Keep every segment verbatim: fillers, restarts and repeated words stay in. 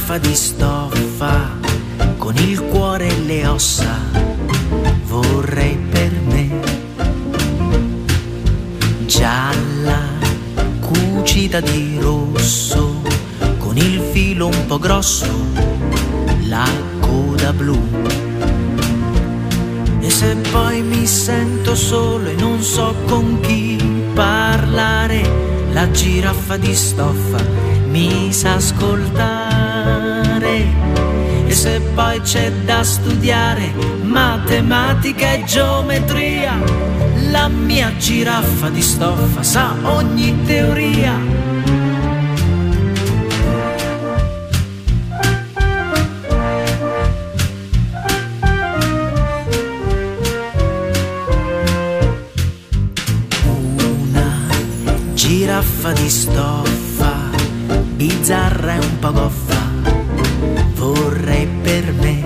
giraffa di stoffa con il cuore e le ossa vorrei per me. Gialla, cucita di rosso, con il filo un po' grosso, la coda blu. E se poi mi sento solo e non so con chi parlare, la giraffa di stoffa mi sa ascoltare. E se poi c'è da studiare matematica e geometria, la mia giraffa di stoffa sa ogni teoria. Giraffa di stoffa, bizzarra e un po' goffa, vorrei per me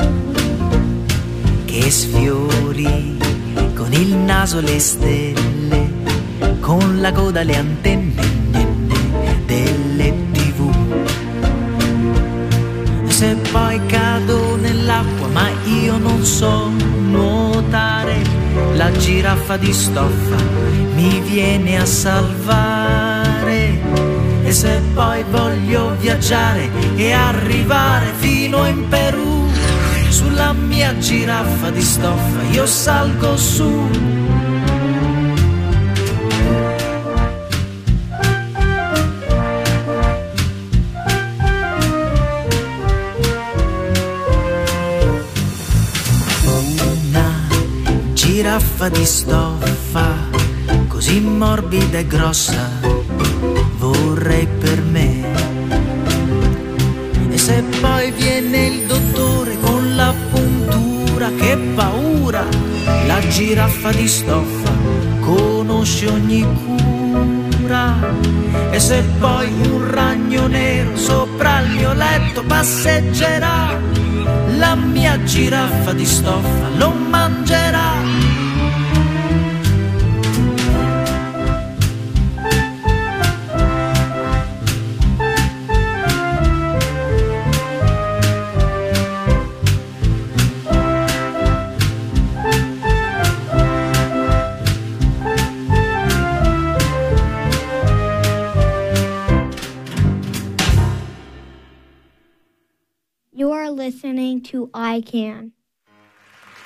che sfiori con il naso le stelle, con la coda le antenne delle tivù. Se poi cado nell'acqua ma io non so nuotare, la giraffa di stoffa mi viene a salvare. E se poi voglio viaggiare e arrivare fino in Perù, sulla mia giraffa di stoffa io salgo su. Una giraffa di stoffa così morbida e grossa vorrei per me. E se poi viene il dottore con la puntura, che paura, la giraffa di stoffa conosce ogni cura. E se poi un ragno nero sopra il mio letto passeggerà, la mia giraffa di stoffa lo mangerà. You're listening to I Can.